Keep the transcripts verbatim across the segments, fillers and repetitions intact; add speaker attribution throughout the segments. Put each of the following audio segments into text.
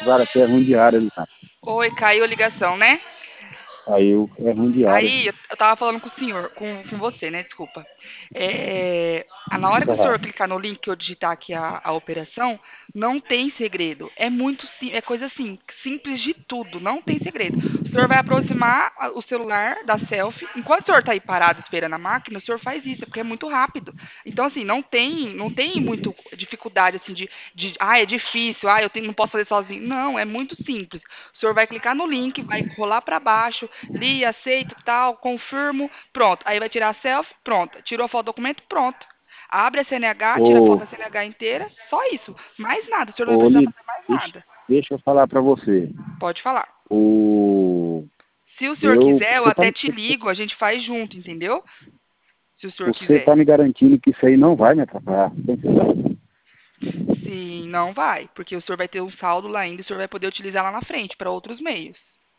Speaker 1: Claro que é ruim de área, né?
Speaker 2: Oi, caiu a ligação, né?
Speaker 1: Aí eu, é ruim de área.
Speaker 2: Aí, eu eu tava falando com o senhor, com, com você, né? Desculpa. É, a- na hora que o
Speaker 1: Tá.
Speaker 2: senhor clicar no link que eu digitar aqui a, a operação, não tem segredo. É muito sim, é coisa assim, simples de tudo, não tem segredo. O senhor vai aproximar a- o celular da selfie. Enquanto o senhor tá aí parado esperando a máquina, o senhor faz isso, é porque é muito rápido. Então, assim, não tem, não tem muito dificuldade assim de, de ah, é difícil, ah, eu tenho, não posso fazer sozinho. Não, é muito simples. O senhor vai clicar no link, vai rolar para baixo, li, aceito, tal, confirmo, pronto. Aí vai tirar a selfie, pronto. Tirou a foto do documento, pronto. Abre a C N H, tira a foto
Speaker 1: Ô,
Speaker 2: da C N H inteira, só isso. Mais nada, o senhor não vai
Speaker 1: ô,
Speaker 2: precisar
Speaker 1: Lido,
Speaker 2: fazer mais
Speaker 1: deixa,
Speaker 2: nada.
Speaker 1: deixa eu falar pra você.
Speaker 2: Pode falar.
Speaker 1: O,
Speaker 2: Se o senhor
Speaker 1: eu,
Speaker 2: quiser, eu
Speaker 1: você tá,
Speaker 2: até te ligo, a gente faz junto, entendeu? Se o senhor
Speaker 1: você
Speaker 2: quiser.
Speaker 1: tá me garantindo que isso aí não vai me atrapalhar. Tem certeza?
Speaker 2: Sim, não vai, porque o senhor vai ter um saldo lá ainda e o senhor vai poder utilizar lá na frente para outros meios.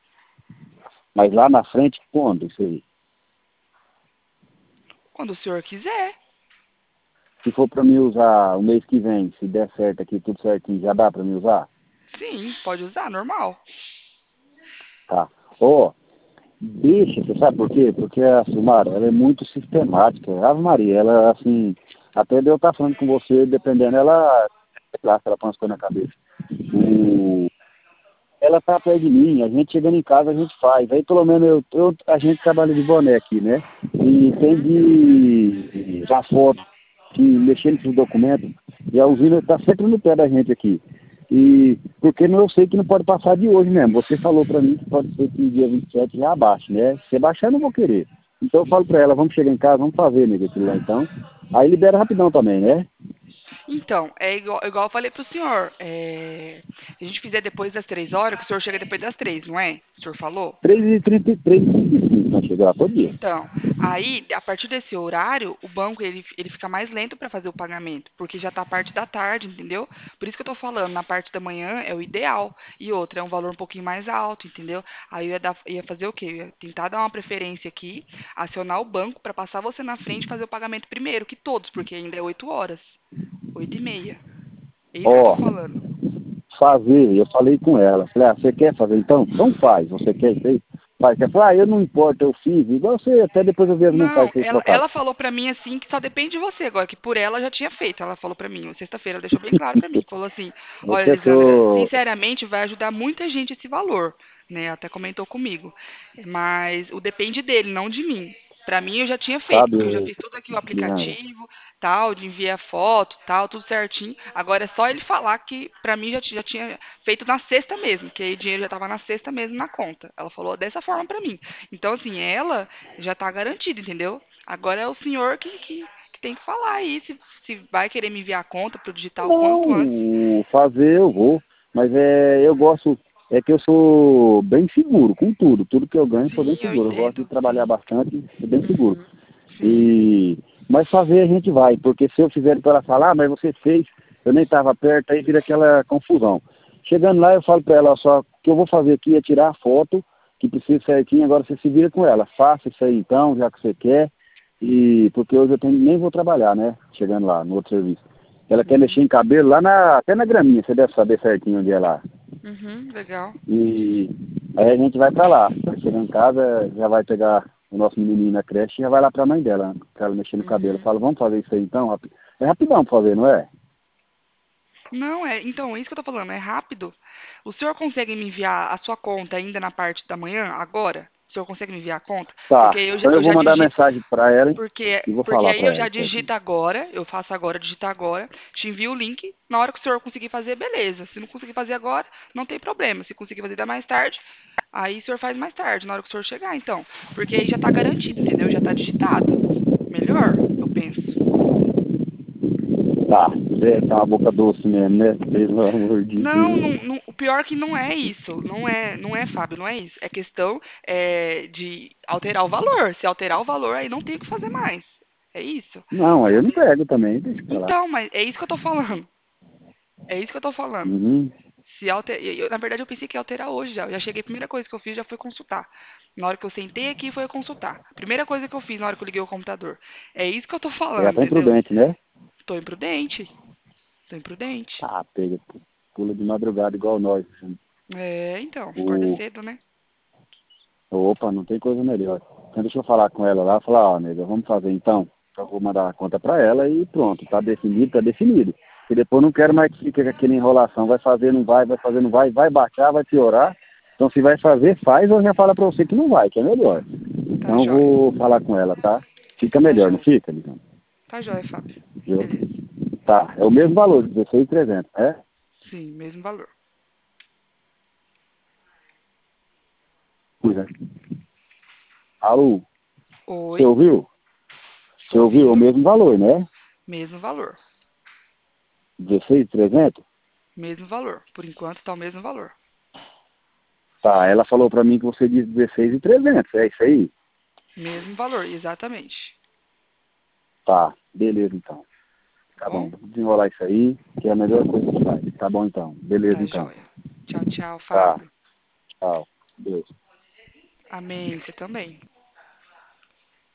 Speaker 1: Mas lá na frente, quando isso aí?
Speaker 2: Quando o senhor quiser.
Speaker 1: Se for pra mim usar o mês que vem, se der certo aqui, tudo certinho, já dá pra mim usar?
Speaker 2: Sim, pode usar, normal.
Speaker 1: Tá. Ó, deixa, você sabe por quê? Porque a Silmara, ela é muito sistemática. Ave Maria, ela, assim, até de eu estar falando com você, dependendo, ela, sei lá, se ela põe as coisas na cabeça. O, ela tá perto de mim, a gente chegando em casa, a gente faz. Aí, pelo menos, eu, eu, a gente trabalha de boné aqui, né? E tem
Speaker 2: Uhum.
Speaker 1: de já foto, que mexendo com os documentos, e a usina está sempre no pé da gente aqui. E porque não, eu sei que não pode passar de hoje mesmo. Você falou para mim que pode ser que dia vinte e sete já abaixe, né? Se baixar, eu não vou querer. Então eu falo para ela, vamos chegar em casa, vamos fazer, nego, aquilo lá então. Aí libera rapidão também, né?
Speaker 2: Então, é igual, igual eu falei pro senhor. É, se a gente fizer depois das três horas, que o senhor chega depois das três, não é? O senhor falou?
Speaker 1: três e trinta e três, trinta e cinco, nós chegamos lá todo dia.
Speaker 2: Então, aí, a partir desse horário, o banco ele, ele fica mais lento para fazer o pagamento, porque já está a parte da tarde, entendeu? Por isso que eu estou falando, na parte da manhã é o ideal. E outra, é um valor um pouquinho mais alto, entendeu? Aí eu ia, dar, ia fazer o quê? Eu ia tentar dar uma preferência aqui, acionar o banco para passar você na frente e fazer o pagamento primeiro, que todos, porque ainda é oito horas, oito e meia. É isso que eu estou
Speaker 1: Ó,
Speaker 2: falando.
Speaker 1: fazer, eu falei com ela, falei, ah, você quer fazer então? Então faz, você quer isso aí? Faz. Ela falou, ah, eu não importa, eu fiz, igual você, até depois eu vi as mensagens
Speaker 2: Não,
Speaker 1: que vocês
Speaker 2: ela,
Speaker 1: trocaram.
Speaker 2: ela falou pra mim assim que só depende de você agora, que por ela já tinha feito. Ela falou pra mim, sexta-feira, ela deixou bem claro pra mim. Falou assim:
Speaker 1: É
Speaker 2: "Olha,
Speaker 1: que eu
Speaker 2: Elisandra,
Speaker 1: sou,
Speaker 2: sinceramente vai ajudar muita gente esse valor", né? Até comentou comigo. Mas o depende dele, não de mim. Pra mim eu já tinha feito,
Speaker 1: sabe,
Speaker 2: porque eu já
Speaker 1: o,
Speaker 2: fiz tudo aqui o
Speaker 1: Diana,
Speaker 2: aplicativo, tal, de enviar foto, tal, tudo certinho. Agora é só ele falar que pra mim já, ti- já tinha feito na sexta mesmo, que aí o dinheiro já tava na sexta mesmo na conta. Ela falou dessa forma pra mim. Então assim, ela já tá garantida, entendeu? Agora é o senhor que, que, que tem que falar aí se, se vai querer me enviar a conta para o digital o quanto antes.
Speaker 1: não, fazer eu vou, mas é, eu gosto, é que eu sou bem seguro com tudo, tudo que eu ganho eu sou bem
Speaker 2: Sim, eu
Speaker 1: seguro, eu gosto de
Speaker 2: entendo.
Speaker 1: trabalhar
Speaker 2: Sim.
Speaker 1: bastante, ser bem seguro.
Speaker 2: Uhum. Sim.
Speaker 1: E, mas fazer a gente vai, porque se eu fizer para ela falar, ah, mas você fez, eu nem estava perto, aí vira aquela confusão. Chegando lá eu falo para ela, ó, só o que eu vou fazer aqui é tirar a foto, que precisa certinho, agora você se vira com ela, faça isso aí então, já que você quer, e porque hoje eu tenho, nem vou trabalhar, né? Chegando lá no outro serviço. Ela quer mexer
Speaker 2: Uhum.
Speaker 1: em cabelo lá na, até na graminha, você deve saber certinho onde é lá.
Speaker 2: Uhum. Legal.
Speaker 1: E aí a gente vai pra lá. Chegando em casa, já vai pegar o nosso menininho na creche e já vai lá pra mãe dela, pra ela mexer no cabelo. Eu
Speaker 2: Uhum.
Speaker 1: falo, vamos fazer isso aí então? Rapi- É rapidão pra fazer, não é?
Speaker 2: Não, é, então, é isso que eu tô falando, é rápido. O senhor consegue me enviar a sua conta ainda na parte da manhã, agora? O senhor consegue me enviar a conta? Porque
Speaker 1: Tá,
Speaker 2: eu já,
Speaker 1: então eu
Speaker 2: eu
Speaker 1: vou
Speaker 2: já
Speaker 1: mandar
Speaker 2: digito.
Speaker 1: mensagem pra ela hein,
Speaker 2: Porque,
Speaker 1: e vou
Speaker 2: porque
Speaker 1: falar
Speaker 2: aí
Speaker 1: pra
Speaker 2: eu
Speaker 1: ela
Speaker 2: já
Speaker 1: certinho.
Speaker 2: digito agora, eu faço agora, digito agora, te envio o link. Na hora que o senhor conseguir fazer, beleza. Se não conseguir fazer agora, não tem problema. Se conseguir fazer mais tarde, aí o senhor faz mais tarde, na hora que o senhor chegar, então. Porque aí já tá garantido, entendeu? Já tá digitado. Melhor, eu penso.
Speaker 1: Tá, é, tá uma boca doce mesmo, né? Pelo amor de
Speaker 2: Não,
Speaker 1: Deus.
Speaker 2: não, não, o pior é que não é isso. Não é, não é, Fábio, não é isso. É questão é, de alterar o valor. Se alterar o valor, aí não tem o que fazer mais. É isso.
Speaker 1: Não, aí
Speaker 2: Se
Speaker 1: eu não
Speaker 2: alter...
Speaker 1: pego também, deixa pra lá.
Speaker 2: Então, mas é isso que eu tô falando. É isso que eu tô falando.
Speaker 1: Uhum.
Speaker 2: Se alter... eu, na verdade, eu pensei que ia alterar hoje já. Eu já cheguei, a primeira coisa que eu fiz já foi consultar. Na hora que eu sentei aqui foi consultar. Primeira coisa que eu fiz na hora que eu liguei o computador. É isso que eu tô
Speaker 1: É
Speaker 2: falando,
Speaker 1: até
Speaker 2: entendeu?
Speaker 1: imprudente, né?
Speaker 2: Tô imprudente. Tô imprudente.
Speaker 1: Tá, pega. pula de madrugada igual nós. Assim.
Speaker 2: É, então, acorda
Speaker 1: O...
Speaker 2: cedo, né?
Speaker 1: Opa, não tem coisa melhor. Então deixa eu falar com ela lá, falar, ó, nega, vamos fazer então. Eu vou mandar a conta pra ela e pronto, tá definido, tá definido. E depois não quero mais que fique com aquela enrolação, vai fazer, não vai, vai fazer, não vai, vai baixar, vai piorar. Então se vai fazer, faz, ou já fala pra você que não vai, que é melhor.
Speaker 2: Tá
Speaker 1: Então eu
Speaker 2: jóia.
Speaker 1: vou falar com ela, tá? Fica
Speaker 2: Tá
Speaker 1: melhor, não
Speaker 2: jóia.
Speaker 1: fica, Ligão?
Speaker 2: Tá jóia, Fábio.
Speaker 1: Viu?
Speaker 2: Beleza.
Speaker 1: Tá, é o mesmo valor, dezesseis mil e trezentos, é?
Speaker 2: Sim, mesmo valor.
Speaker 1: Pois é. Alô, você
Speaker 2: Oi,
Speaker 1: ouviu? Você
Speaker 2: tô
Speaker 1: ouviu? É o
Speaker 2: ouvindo.
Speaker 1: mesmo valor, né?
Speaker 2: Mesmo valor.
Speaker 1: dezesseis mil e trezentos?
Speaker 2: Mesmo valor. Por enquanto tá o mesmo valor.
Speaker 1: Tá, ela falou pra mim que você disse dezesseis mil e trezentos, é isso aí?
Speaker 2: Mesmo valor, exatamente.
Speaker 1: Tá, beleza então.
Speaker 2: Tá
Speaker 1: Tá bom,
Speaker 2: bom?
Speaker 1: vamos desenrolar isso aí, que é a melhor coisa que faz. Tá bom então, beleza
Speaker 2: Tá
Speaker 1: então.
Speaker 2: jóia. Tchau, tchau,
Speaker 1: Tá,
Speaker 2: Fábio.
Speaker 1: tchau. Deus.
Speaker 2: Amém. Você também.